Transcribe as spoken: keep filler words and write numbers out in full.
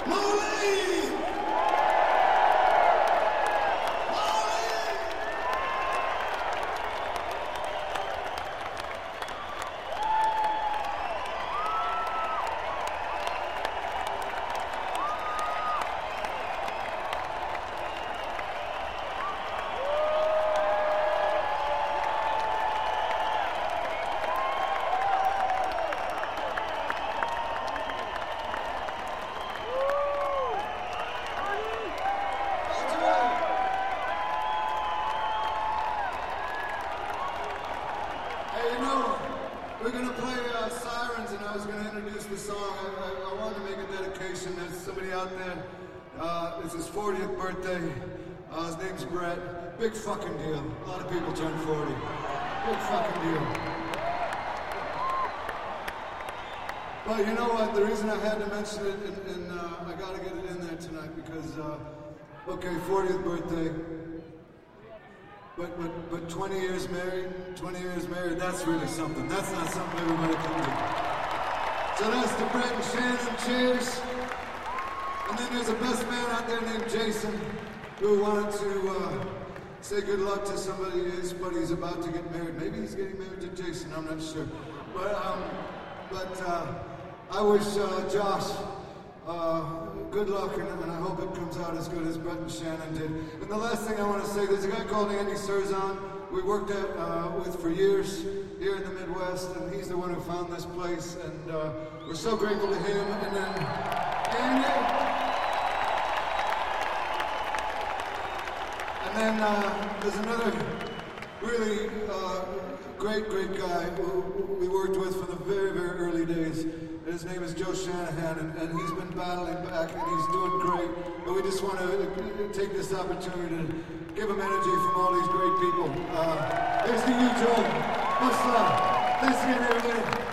Marlene! Hey, you know, we're going to play uh, Sirens, and I was going to introduce the song. I, I, I wanted to make a dedication. There's somebody out there. Uh, it's his fortieth birthday. Uh, his name's Brett. Big fucking deal. A lot of people turn forty. Big fucking deal. But you know what? The reason I had to mention it, and, and uh, I got to get it in there tonight because, uh, okay, fortieth birthday. But, but, but twenty years married, twenty years married, that's really something. That's not something everybody can do. So that's to Brett and Shannon, cheers. And then there's a best man out there named Jason who wanted to uh, say good luck to somebody his buddy's about to get married. Maybe he's getting married to Jason, I'm not sure. But, um, but uh, I wish uh, Josh Uh, good luck, and, and I hope it comes out as good as Brett and Shannon did. And the last thing I want to say, there's a guy called Andy Serzon we worked at, uh, with for years here in the Midwest, and he's the one who found this place, and uh, we're so grateful to him. And then Andy, and then uh, there's another really uh, great, great guy who we worked with from the very, very early days. His name is Joe Shanahan, and, and he's been battling back, and he's doing great. But we just want to take this opportunity to give him energy from all these great people. Uh, here's to you, Joe. Much love. Thanks again, everybody.